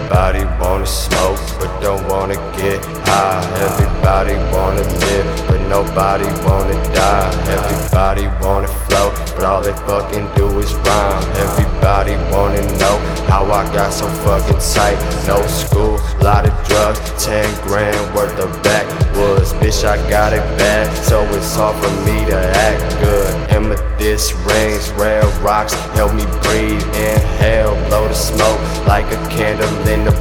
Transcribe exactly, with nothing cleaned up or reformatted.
Everybody wanna smoke, but don't wanna get high. Everybody wanna live, but nobody wanna die. Everybody wanna flow, but all they fucking do is rhyme. Everybody wanna know how I got so fucking tight. No school, lot of drugs, ten grand worth of backwoods. Bitch, I got it bad, so it's hard for me to act good. Amethyst rings, rare rocks, help me breathe. Inhale, blow the smoke like a candle in the